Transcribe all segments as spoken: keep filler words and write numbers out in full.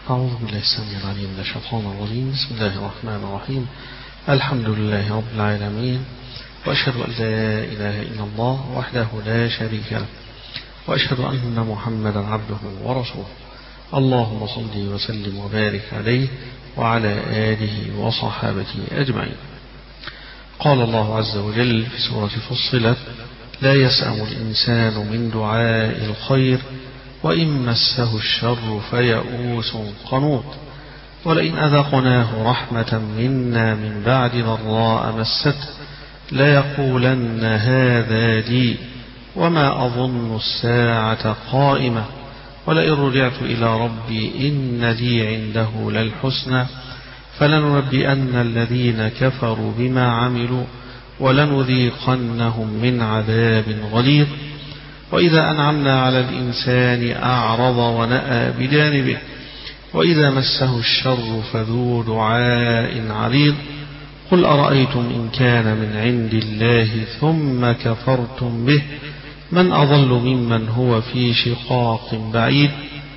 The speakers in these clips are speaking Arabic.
أعوذ بالله السميع العليم من الشيطان الرجيم. بسم الله الرحمن الرحيم. الحمد لله رب العالمين، وأشهد أن لا إله إلا الله وحده لا شريك له، وأشهد أن محمدا عبده ورسوله. اللهم صل وسلم وبارك عليه وعلى آله وصحابته أجمعين. قال الله عز وجل في سورة فصلت: لا يسأم الإنسان من دعاء الخير وإن مسه الشر فيئوس قنوط، ولئن أذقناه رحمة منا من بعد ضراء مسته ليقولن هذا لي وما أظن الساعة قائمة ولئن رجعت إلى ربي إن لي عنده للحسنى فلننبئن الذين كفروا بما عملوا ولنذيقنهم من عذاب غليظ. وإذا أنعمنا على الإنسان أعرض ونأى بجانبه وإذا مسه الشر فذو دعاء عريض. قل أرأيتم إن كان من عند الله ثم كفرتم به من أضل ممن هو في شقاق بعيد.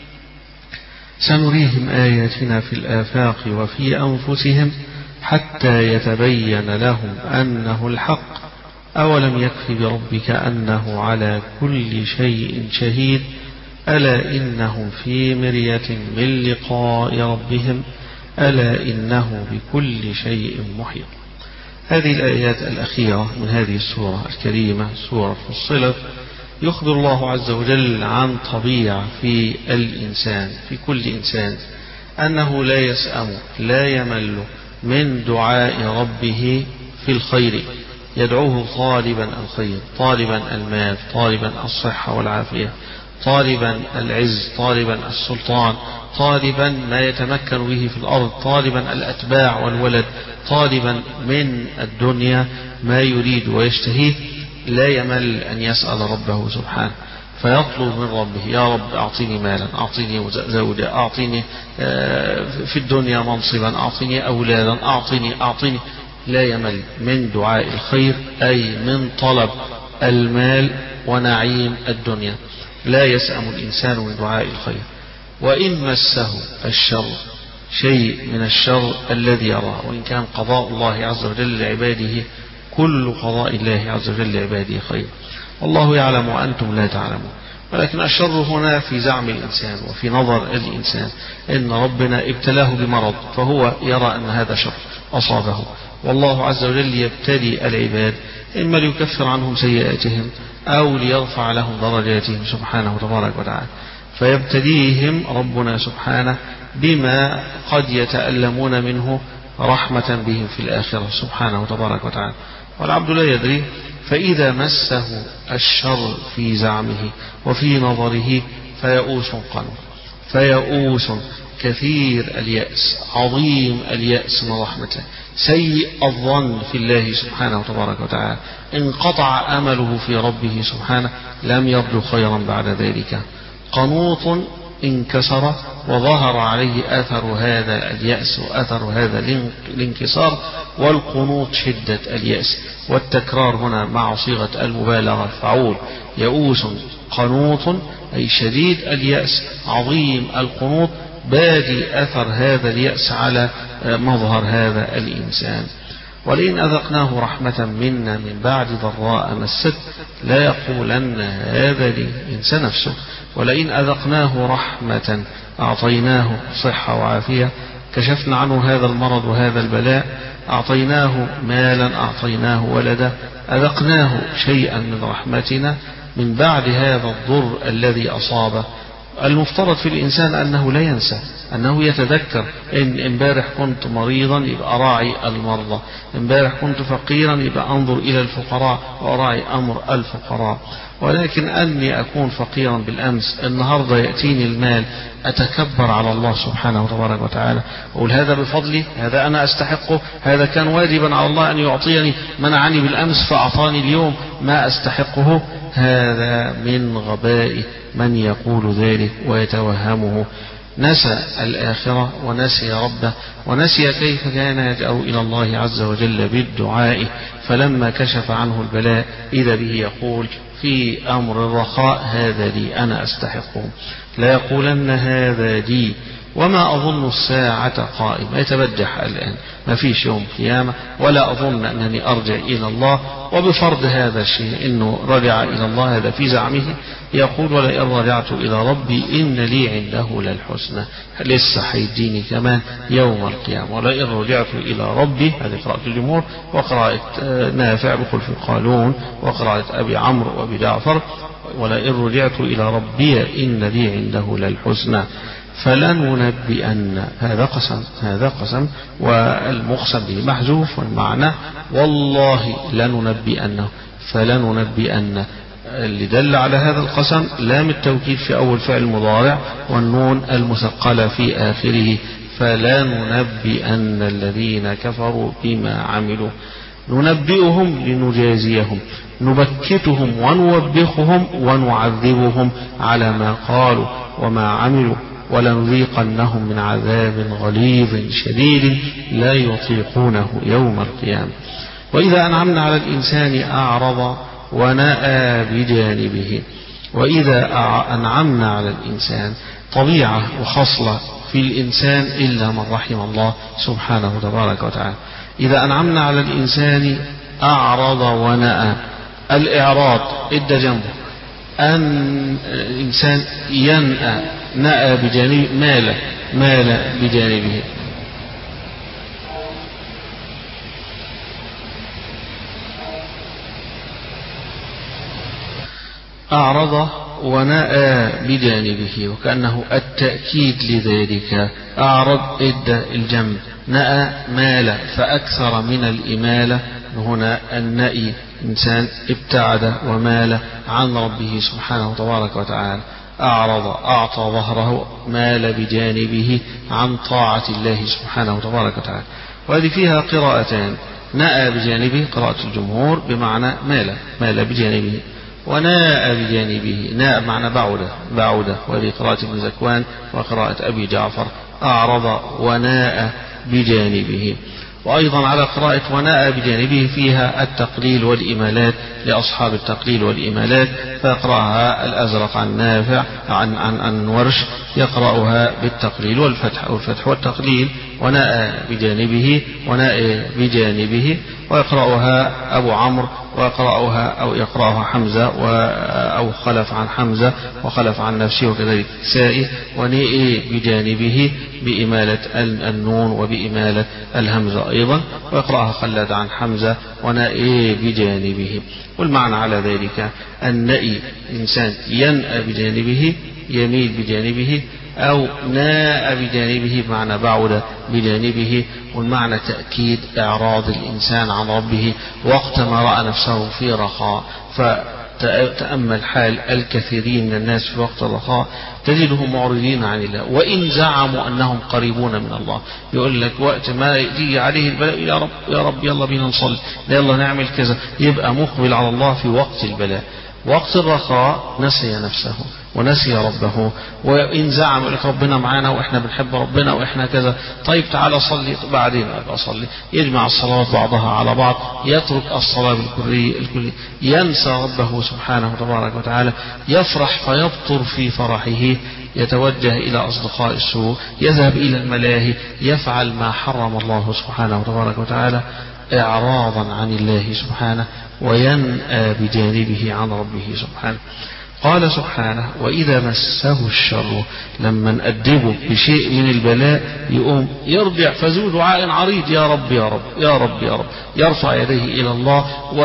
سنريهم آياتنا في الآفاق وفي أنفسهم حتى يتبين لهم أنه الحق. أولم يكف بربك أنه على كل شيء شهيد ألا إنهم في مرية من لقاء ربهم ألا إنه بكل شيء محيط. هذه الآيات الأخيرة من هذه السورة الكريمة سورة فصلت يخبر الله عز وجل عن طبيعة في الإنسان، في كل إنسان، أنه لا يسأم لا يمل من دعاء ربه في الخير، يدعوه طالبا الخير، طالبا المال، طالبا الصحة والعافية، طالبا العز، طالبا السلطان، طالبا ما يتمكن به في الأرض، طالبا الأتباع والولد، طالبا من الدنيا ما يريد ويشتهيه، لا يمل أن يسأل ربه سبحانه فيطلب من ربه: يا رب أعطيني مالا، أعطيني زوجة، أعطيني في الدنيا منصبا، أعطيني أولادا، أعطيني أعطيني لا يمل من دعاء الخير، أي من طلب المال ونعيم الدنيا. لا يسأم الإنسان من دعاء الخير وإن مسه الشر، شيء من الشر الذي يراه، وإن كان قضاء الله عز وجل لعباده كل قضاء الله عز وجل لعباده خير، والله يعلم وأنتم لا تعلمون. ولكن الشر هنا في زعم الإنسان وفي نظر الإنسان إن ربنا ابتلاه بمرض فهو يرى أن هذا شر أصابه، والله عز وجل يبتلي العباد إما ليكفر عنهم سيئاتهم أو ليرفع لهم درجاتهم سبحانه تبارك وتعالى، فيبتليهم ربنا سبحانه بما قد يتألمون منه رحمة بهم في الآخرة سبحانه تبارك وتعالى، والعبد لا يدري. فإذا مسه الشر في زعمه وفي نظره فيئوس قنوط، فيئوس كثير اليأس، عظيم اليأس من رحمته، سيء الظن في الله سبحانه تبارك وتعالى، انقطع أمله في ربه سبحانه، لم يرجو خيرا بعد ذلك. قنوط انكسر وظهر عليه أثر هذا اليأس وأثر هذا الانكسار، والقنوط شدة اليأس، والتكرار هنا مع صيغة المبالغة فعول. يئوس قنوط أي شديد اليأس، عظيم القنوط، بادي أثر هذا اليأس على مظهر هذا الإنسان. ولئن أذقناه رحمة منا من بعد ضراء مسته لا يقولن هذا لي، ينسى نفسه. ولئن أذقناه رحمة، أعطيناه صحة وعافية، كشفنا عنه هذا المرض وهذا البلاء، أعطيناه مالا، أعطيناه ولدا، أذقناه شيئا من رحمتنا من بعد هذا الضر الذي أصابه. المفترض في الإنسان أنه لا ينسى، أنه يتذكر إن امبارح كنت مريضا يبقى أراعي المرضى، امبارح كنت فقيرا يبقى أنظر إلى الفقراء وأراعي أمر الفقراء. ولكن أني أكون فقيرا بالأمس، النهاردة يأتيني المال، أتكبر على الله سبحانه وتبارك وتعالى، أقول هذا بفضلي، هذا أنا أستحقه، هذا كان واجبا على الله أن يعطيني، منعني بالأمس فأعطاني اليوم ما أستحقه. هذا من غباء من يقول ذلك ويتوهمه، نسى الآخرة ونسي ربه ونسي كيف كان يدعو إلى الله عز وجل بالدعاء، فلما كشف عنه البلاء إذا به يقول في أمر الرخاء: هذا لي، أنا أستحقه. لا يقولن هذا لي، وما أظن الساعة قائمة، يتبجح الآن ما فيش يوم قيامة، ولا أظن أنني أرجع إلى الله. وبفرض هذا الشيء أنه رجع إلى الله، هذا في زعمه، يقول ولئن رجعت إلى ربي إن لي عنده للحسنى، لسه هيديني كمان يوم القيامة. ولئن رجعت إلى ربي، هذه قراءة الجمهور، وقراءة نافع بخلف قالون، وقراءة أبي عمرو وأبي جعفر، ولئن رجعت إلى ربي إن لي عنده للحسنى فلننبئن. هذا قسم، هذا قسم، والمقسم به محذوف، والمعنى والله لننبئنه، فلننبئن. اللي دل على هذا القسم لام التوكيد في أول فعل مضارع، والنون المثقلة في آخره، فلننبئن الذين كفروا بما عملوا. ننبئهم لنجازيهم، نبكتهم ونوبخهم ونعذبهم على ما قالوا وما عملوا، ولنذيقنهم من عذاب غليظ شديد لا يطيقونه يوم القيامة. وإذا أنعمنا على الإنسان أعرض ونأى بجانبه. وإذا أنعمنا على الإنسان طبيعة وخصلة في الإنسان إلا من رحم الله سبحانه تبارك وتعالى. إذا أنعمنا على الإنسان أعرض ونأى. الإعراض إدى جنبه أن الإنسان ينأى، نأى بجانب، مال مال بجانبه. أعرض ونأى بجانبه، وكأنه التأكيد لذلك. أعرض إدى الجنب، نأى مال، فأكثر من الإمالة هنا النأي، إنسان ابتعد ومال عن ربه سبحانه تبارك وتعالى. أعرض أعطى ظهره، مال بجانبه عن طاعة الله سبحانه تبارك وتعالى. وهذه فيها قراءتان، نأى بجانبه قراءة الجمهور بمعنى مال مال بجانبه، وناء بجانبه، ناء معنى بعد بعد، وهذه قراءة ابن زكوان وقراءة أبي جعفر. أعرض وناء بجانبه. وأيضا على قراءة وناء بجانبه فيها التقليل والإمالات لأصحاب التقليل والإمالات، فيقرأها الأزرق عن نافع عن عن عن ورش، يقرأها بالتقليل والفتح أو الفتح والتقليل، وناء بجانبه وناء بجانبه. ويقرأها أبو عمرو، ويقرأها أو يقرأها حمزة أو خلف عن حمزة وخلف عن نفسه، وكذلك الكسائي، وناء بجانبه بإمالة النون وبإمالة الهمزة أيضا. ويقرأها خلاد عن حمزة وناء بجانبه. والمعنى على ذلك النأي إنسان ينأى بجانبه، يميل بجانبه، أو ناء بجانبه بمعنى بعد بجانبه. والمعنى تأكيد إعراض الإنسان عن ربه وقت ما رأى نفسه في رخاء. فتأمل حال الكثيرين من الناس في وقت الرخاء، تجدهم معرضين عن الله، وإن زعموا أنهم قريبون من الله. يقول لك وقت ما يجي عليه البلاء، يا رب يا رب يلا بينا نصلي، يلا نعمل كذا، يبقى مقبل على الله في وقت البلاء. وقت الرخاء نسي نفسه ونسي ربه، وإن زعم لك ربنا معانا وإحنا بنحب ربنا وإحنا كذا، طيب تعالى صلي، بعدين أبقى صلي، يجمع الصلوات بعضها على بعض، يترك الصلاة بالكلية الكلية، ينسى ربه سبحانه تبارك وتعالى، يفرح فيبطر في فرحه، يتوجه إلى أصدقاء السوء، يذهب إلى الملاهي، يفعل ما حرم الله سبحانه تبارك وتعالى إعراضا عن الله سبحانه، وينأى بجانبه عن ربه سبحانه. قال سبحانه وإذا مسه الشر، لما نأدبه بشيء من البلاء يقوم يرجع فذو دعاء عريض، يا رب يا رب يا رب يا رب، يرفع يديه إلى الله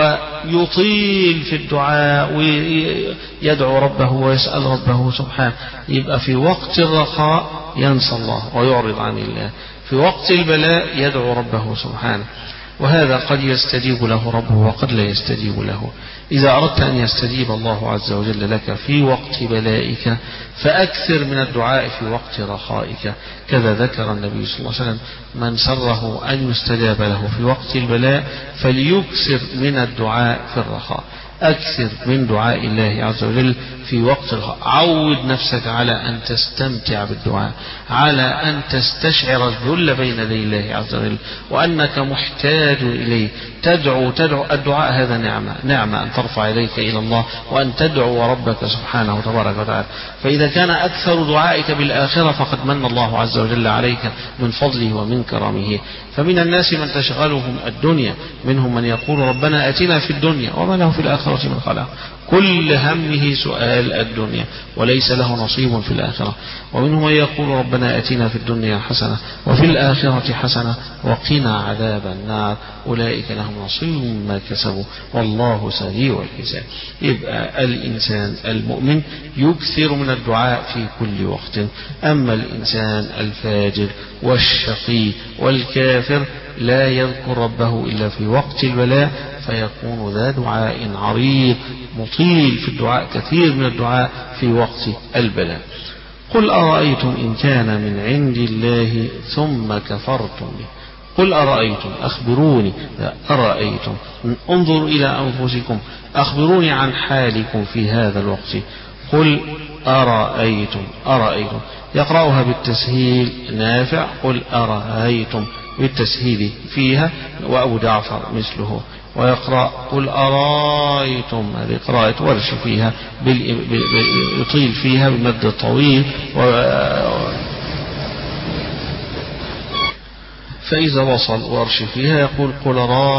ويطيل في الدعاء ويدعو ربه ويسأل ربه سبحانه. يبقى في وقت الرخاء ينسى الله ويعرض عن الله، في وقت البلاء يدعو ربه سبحانه. وهذا قد يستجيب له ربه وقد لا يستجيب له. إذا أردت أن يستجيب الله عز وجل لك في وقت بلائك فأكثر من الدعاء في وقت رخائك. كذا ذكر النبي صلى الله عليه وسلم من سره أن يستجاب له في وقت البلاء فليكثر من الدعاء في الرخاء. أكثر من دعاء الله عز وجل في وقت الخ... عود نفسك على أن تستمتع بالدعاء، على أن تستشعر الذل بين يدي الله عز وجل وأنك محتاج إليه. تدعو تدعو الدعاء هذا نعمة، نعمة أن ترفع إليك إلى الله وأن تدعو ربك سبحانه وتبارك وتعالى. فإذا كان أكثر دعائك بالآخرة فقد من الله عز وجل عليك من فضله ومن كرمه. فمن الناس من تشغلهم الدنيا، منهم من يقول ربنا آتنا في الدنيا وما له في الآخرة من خلاق، كل همه سؤال الدنيا وليس له نصيب في الآخرة. ومنهم من يقول ربنا آتنا في الدنيا حسنة وفي الآخرة حسنة وقنا عذاب النار، أولئك لهم نصيب مما كسبوا والله سريع الحساب. يبقى الإنسان المؤمن يكثر من الدعاء في كل وقت. أما الإنسان الفاجر والشقي والكافر لا يذكر ربه إلا في وقت البلاء، فيكون ذا دعاء عريض مطيل في الدعاء، كثير من الدعاء في وقت البلاء. قل أرأيتم إن كان من عند الله ثم كفرتم به. قل أرأيتم، أخبروني، أرأيتم، انظروا إلى أنفسكم، أخبروني عن حالكم في هذا الوقت. قل أرأيتم، أرأيتم يقرأها بالتسهيل نافع، قل أرأيتم بالتسهيل فيها، وأبو جعفر مثله، ويقرأ قل أرأيتم، هذه قراءة ورش فيها يطيل فيها بالمد الطويل. فإذا وصل ورش فيها يقول قل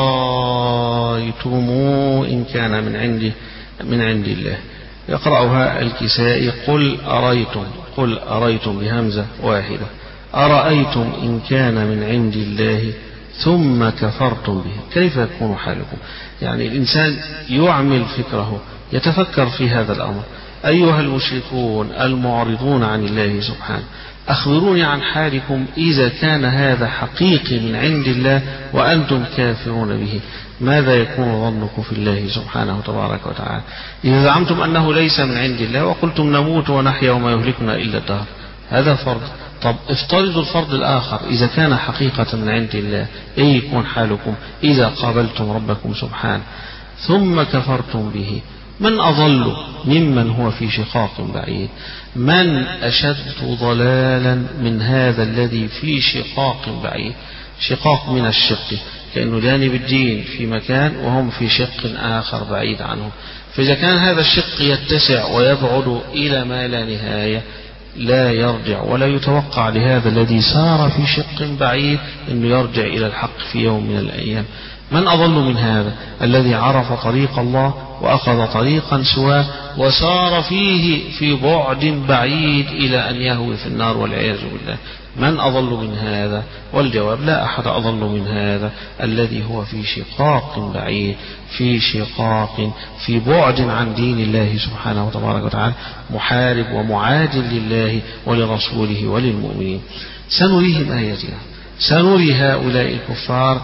أرأيتم إن كان من عند من عند الله. يقرأها الكسائي قل أرأيتم، قل أرأيتم بهمزة واحدة، أرأيتم إن كان من عند الله ثم كفرتم به كيف يكون حالكم. يعني الإنسان يعمل فكره، يتفكر في هذا الأمر. أيها المشركون المعرضون عن الله سبحانه، أخبروني عن حالكم إذا كان هذا حقيقي من عند الله وأنتم كافرون به، ماذا يكون ظنكم في الله سبحانه وتبارك وتعالى؟ إذا زعمتم أنه ليس من عند الله وقلتم نموت ونحيا وما يهلكنا إلا الدهر، هذا فرض. طب افترضوا الفرض الآخر، إذا كان حقيقة من عند الله إيه يكون حالكم إذا قابلتم ربكم سبحانه ثم كفرتم به؟ من أضل ممن هو في شقاق بعيد؟ من أشد ضلالا من هذا الذي في شقاق بعيد؟ شقاق من الشق، كأنه جانب الدين في مكان وهم في شق آخر بعيد عنه. فإذا كان هذا الشق يتسع ويبعد إلى ما لا نهاية، لا يرجع ولا يتوقع لهذا الذي سار في شق بعيد أنه يرجع إلى الحق في يوم من الأيام. من أضل من هذا الذي عرف طريق الله وأخذ طريقا سواه وسار فيه في بعد بعيد إلى أن يهوي في النار والعياذ بالله؟ من أضل من هذا؟ والجواب لا أحد أضل من هذا الذي هو في شقاق بعيد، في شقاق في بعد عن دين الله سبحانه وتبارك وتعالى، محارب ومعاد لله ولرسوله وللمؤمنين. سنريهم آياتنا، سنري هؤلاء الكفار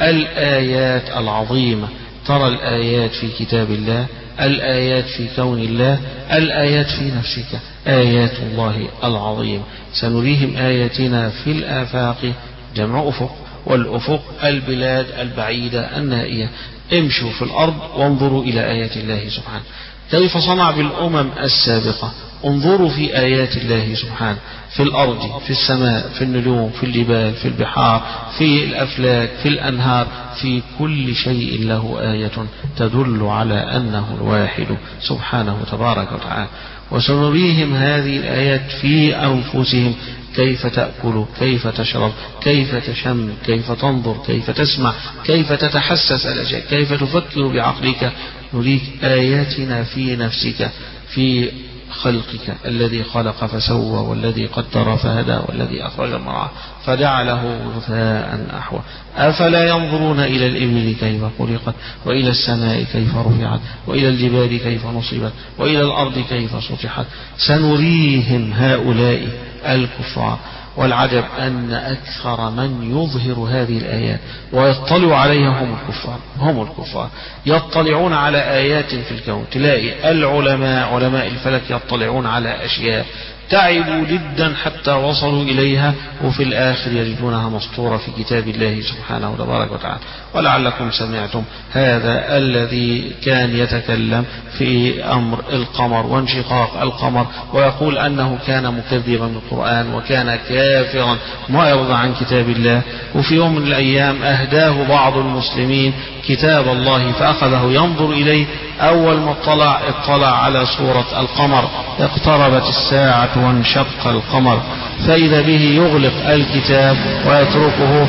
الآيات العظيمة. ترى الآيات في كتاب الله، الآيات في كون الله، الآيات في نفسك، آيات الله العظيم. سنريهم آياتنا في الآفاق، جمع أفق، والأفق البلاد البعيدة النائية. امشوا في الأرض وانظروا إلى آيات الله سبحانه كيف صنع بالأمم السابقة. انظروا في آيات الله سبحانه في الأرض، في السماء، في النجوم، في الجبال، في البحار، في الأفلاك، في الأنهار، في كل شيء له آية تدل على أنه الواحد سبحانه تبارك وتعالى. وسنريهم هذه الآيات في أنفسهم، كيف تأكل، كيف تشرب، كيف تشم، كيف تنظر، كيف تسمع، كيف تتحسس الأشياء، كيف تفكر بعقلك. نريك آياتنا في نفسك، في خلقك، الذي خلق فسوى والذي قدر فهدى والذي أخرج المرعى فجعله غثاء أحوى. أفلا ينظرون إلى الإبل كيف خلقت، وإلى السماء كيف رفعت، وإلى الجبال كيف نصبت، وإلى الأرض كيف سطحت. سنريهم هؤلاء الكفار. والعجب أن أكثر من يظهر هذه الآيات ويطلع عليها هم الكفار، هم الكفار يطلعون على آيات في الكون. تلاقي العلماء، علماء الفلك، يطلعون على أشياء تعبوا جدا حتى وصلوا إليها، وفي الآخر يجدونها مسطورة في كتاب الله سبحانه تبارك وتعالى. ولعلكم سمعتم هذا الذي كان يتكلم في أمر القمر وانشقاق القمر ويقول أنه كان مكذبا بالقرآن وكان كافرا معرضا عن كتاب الله، وفي يوم من الأيام أهداه بعض المسلمين كتاب الله فأخذه ينظر إليه. أول ما اطلع اطلع على صورة القمر، اقتربت الساعة وانشق القمر، فإذا به يغلق الكتاب ويتركه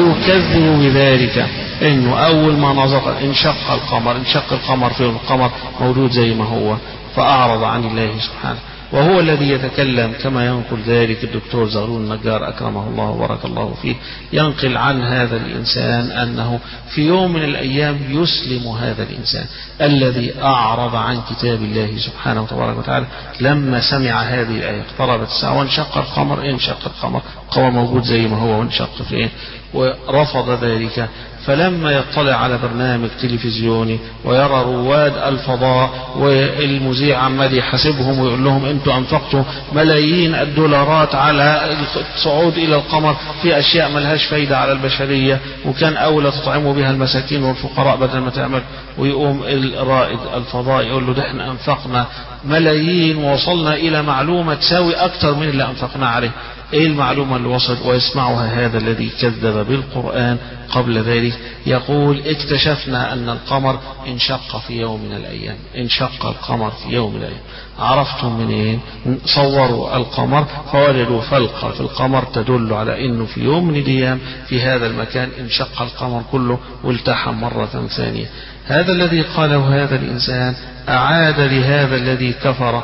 ويكذب بذلك، إنه أول ما نظر انشق القمر انشق القمر في القمر موجود زي ما هو، فأعرض عن الله سبحانه. وهو الذي يتكلم كما ينقل ذلك الدكتور زغلول النجار أكرمه الله وبارك الله فيه، ينقل عن هذا الإنسان أنه في يوم من الأيام يسلم هذا الإنسان الذي أعرض عن كتاب الله سبحانه وتبارك وتعالى لما سمع هذه الآية اقتربت الساعة وانشق القمر. انشق القمر، القمر موجود زي ما هو وانشق فيه، ورفض ذلك. فلما يطلع على برنامج تلفزيوني ويرى رواد الفضاء والمذيع عمال يحاسبهم ويقول لهم انتوا انفقتوا ملايين الدولارات على الصعود الى القمر في اشياء ملهاش فايدة على البشرية وكان اولى تطعموا بها المساكين والفقراء بدل ما تعمل، ويقوم الرائد الفضاء يقول له ده احنا انفقنا ملايين ووصلنا الى معلومة تساوي اكتر من اللي انفقنا عليه. ايه المعلومة اللي وصل؟ ويسمعها هذا الذي كذب بالقرآن قبل ذلك يقول اكتشفنا ان القمر انشق في يوم من الايام. انشق القمر في يوم من الايام. عرفتم منين؟ صوروا القمر فوجدوا فلقة في القمر تدل على انه في يوم من الايام في هذا المكان انشق القمر كله والتحم مرة ثانية. هذا الذي قاله هذا الانسان اعاد لهذا الذي كفر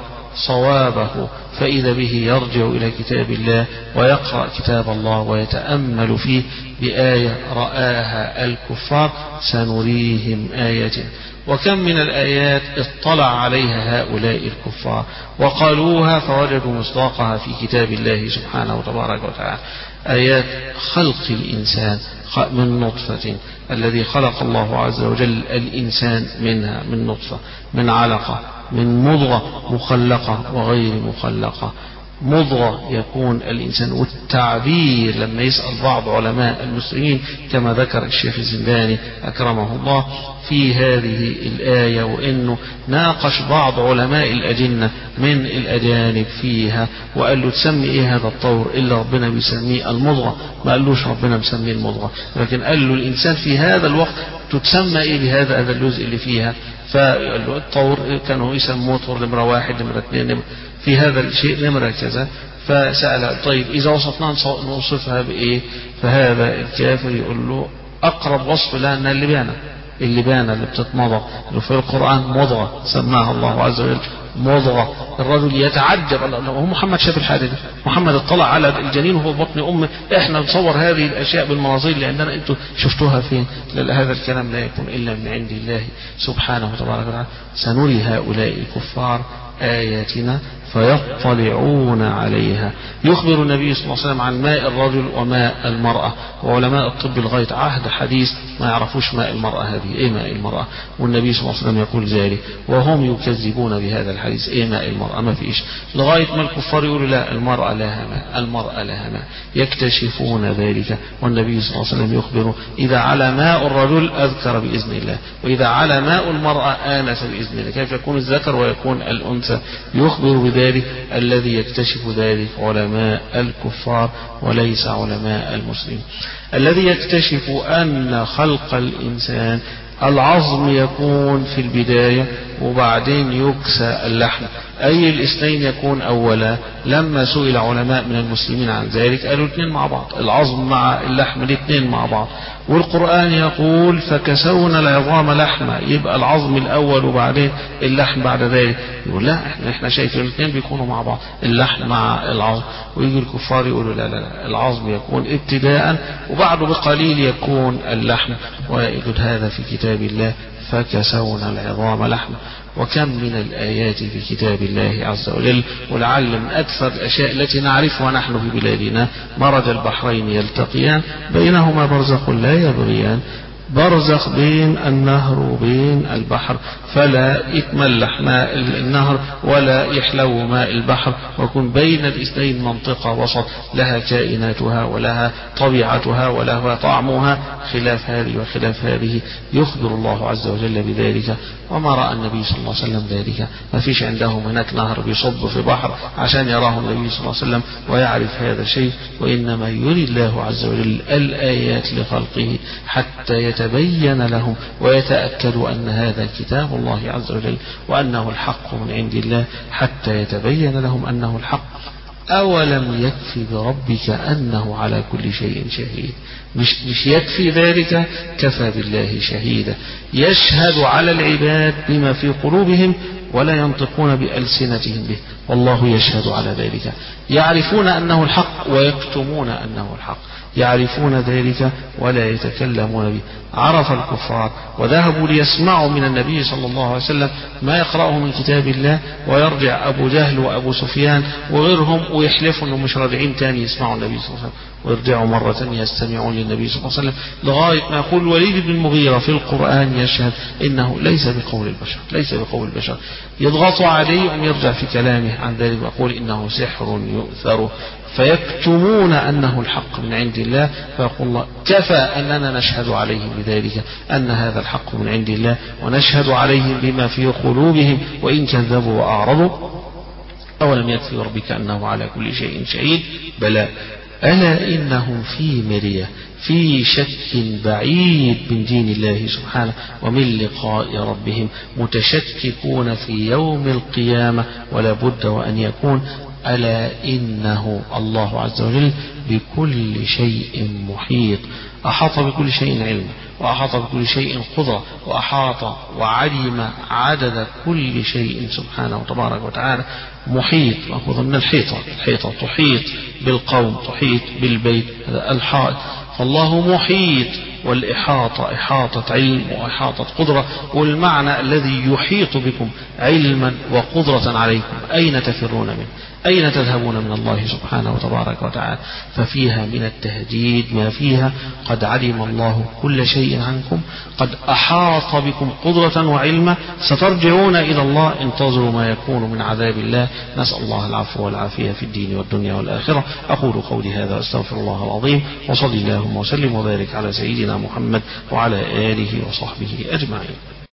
صوابه، فإذا به يرجع إلى كتاب الله ويقرأ كتاب الله ويتأمل فيه بآية رآها الكفار سنريهم آية. وكم من الآيات اطلع عليها هؤلاء الكفار وقالوها فوجدوا مصداقها في كتاب الله سبحانه وتبارك وتعالى. آيات خلق الإنسان من نطفة، الذي خلق الله عز وجل الإنسان منها من نطفة، من علقة، من مضغة مخلقة وغير مخلقة. مضغة يكون الإنسان، والتعبير لما يسأل بعض علماء المسلمين كما ذكر الشيخ الزنداني أكرمه الله في هذه الآية، وإنه ناقش بعض علماء الأجنة من الأجانب فيها وقال له تسمي إيه هذا الطور إلا ربنا بيسميه المضغة، ما قالوش ربنا مسميه المضغة، لكن قال له الإنسان في هذا الوقت تتسمى إيه بهذا هذا الجزء اللي فيها، فقال له الطور كانوا يسموه طور نمرة واحد نمرة اثنين نمرة في هذا الشيء نمرة كذا. فسأل طيب إذا وصفنا نوصفها بإيه؟ فهذا الكافر يقول له أقرب وصف لها أنها اللبانة، اللبانة اللي بتتمضغ اللي في القرآن مضغة سماها الله عز وجل مضغة. الرجل يتعجب هو محمد شاف الحاجة دي؟ محمد اطلع على الجنين وهو بطن أمه، احنا نصور هذه الأشياء بالمناظير اللي عندنا انتوا شفتوها فين؟ هذا الكلام لا يكون إلا من عند الله سبحانه وتبارك وتعالى. سنري هؤلاء الكفار آياتنا فيطلعون عليها. يخبر النبي صلى الله عليه وسلم عن ماء الرجل وماء المرأة، وعلماء الطب لغاية عهد حديث ما يعرفوش ماء المرأة هذه ايه ماء المرأة، والنبي صلى الله عليه وسلم يقول ذلك وهم يكذبون بهذا الحديث ايه ماء المرأة ما فيش، لغاية ما الكفار يقولوا لا المرأة لها ماء المرأة لها ماء، يكتشفون ذلك والنبي صلى الله عليه وسلم يخبر إذا على ماء الرجل أذكر بإذن الله وإذا على ماء المرأة آنس بإذن الله. كيف يكون الذكر ويكون الأنثى؟ يخبر بذلك الذي يكتشف ذلك علماء الكفار وليس علماء المسلمين. الذي يكتشف أن خلق الإنسان العظم يكون في البداية وبعدين يكسى اللحم، أي الاثنين يكون أولا. لما سئل علماء من المسلمين عن ذلك قالوا الاثنين مع بعض، العظم مع اللحم الاثنين مع بعض، والقرآن يقول فكسونا العظام لحمة، يبقى العظم الأول وبعدين اللحم بعد ذلك. يقول لا احنا احنا شايفين الاثنين بيكونوا مع بعض، اللحم مع العظم. ويجي الكفار يقولوا لا لا لا العظم يكون ابتداء وبعده بقليل يكون اللحم، ويجد هذا في كتاب الله فكسونا العظام لحمة. وكم من الآيات في كتاب الله عز وجل، ولعل من أكثر الأشياء التي نعرفها نحن في بلادنا مرج البحرين يلتقيان بينهما برزخ لا يبغيان برزخ بين النهر وبين البحر، فلا يتملح ماء النهر ولا يحلو ماء البحر، ويكون بين الاثنين منطقة وسط لها كائناتها ولها طبيعتها ولها طعمها خلاف هذه وخلاف هذه. يخبر الله عز وجل بذلك، وما رأى النبي صلى الله عليه وسلم ذلك. ما فيش عندهم هناك نهر بيصب في بحر عشان يراه النبي صلى الله عليه وسلم ويعرف هذا الشيء، وإنما يري الله عز وجل الآيات لخلقه حتى يتبين لهم ويتأكدوا أن هذا كتاب الله عز وجل وأنه الحق من عند الله، حتى يتبين لهم أنه الحق. أولم يكفي بربك أنه على كل شيء شهيد. مش, مش يكفي ذلك، كفى بالله شهيدا، يشهد على العباد بما في قلوبهم ولا ينطقون بألسنتهم به، والله يشهد على ذلك. يعرفون أنه الحق ويكتمون أنه الحق، يعرفون ذلك ولا يتكلمون به. عرف الكفار وذهبوا ليسمعوا من النبي صلى الله عليه وسلم ما يقرأه من كتاب الله، ويرجع أبو جهل وأبو سفيان وغيرهم ويحلفوا أنهم مش راجعين تاني يسمعوا النبي صلى الله عليه وسلم، ويرجعوا مرة ثانية يستمعون للنبي صلى الله عليه وسلم، لغاية ما يقول الوليد بن المغيرة في القرآن يشهد إنه ليس بقول البشر، ليس بقول البشر. يضغطوا عليه ويرجع في كلامه عن ذلك ويقول إنه سحر يؤثر، فيكتمون أنه الحق من عند الله. فيقول الله كفى أننا نشهد عليهم بذلك أن هذا الحق من عند الله، ونشهد عليهم بما في قلوبهم وإن كذبوا وأعرضوا. أولم يكفي ربك أنه على كل شيء شهيد، بلى ألا إنهم في مرية، في شك بعيد من دين الله سبحانه ومن لقاء ربهم، متشككون في يوم القيامة ولا بد وأن يكون. ألا إنه الله عز وجل بكل شيء محيط، أحاط بكل شيء علما، وأحاط بكل شيء قدرة، وأحاط وعلم عدد كل شيء سبحانه وتبارك وتعالى. محيط مأخوذ من الحيطة، الحيطة تحيط بالقوم، تحيط بالبيت، هذا الحائط. فالله محيط، والإحاطة إحاطة علم وإحاطة قدرة، والمعنى الذي يحيط بكم علما وقدرة عليكم. أين تفرون منه؟ أين تذهبون من الله سبحانه وتبارك وتعالى؟ ففيها من التهديد ما فيها. قد علم الله كل شيء عنكم، قد أحاط بكم قدرة وعلما، سترجعون إلى الله. انتظروا ما يكون من عذاب الله. نسأل الله العفو والعافية في الدين والدنيا والآخرة. أقول قولي هذا أستغفر الله العظيم، وصلي اللهم وسلم وبارك على سيدنا محمد وعلى آله وصحبه أجمعين.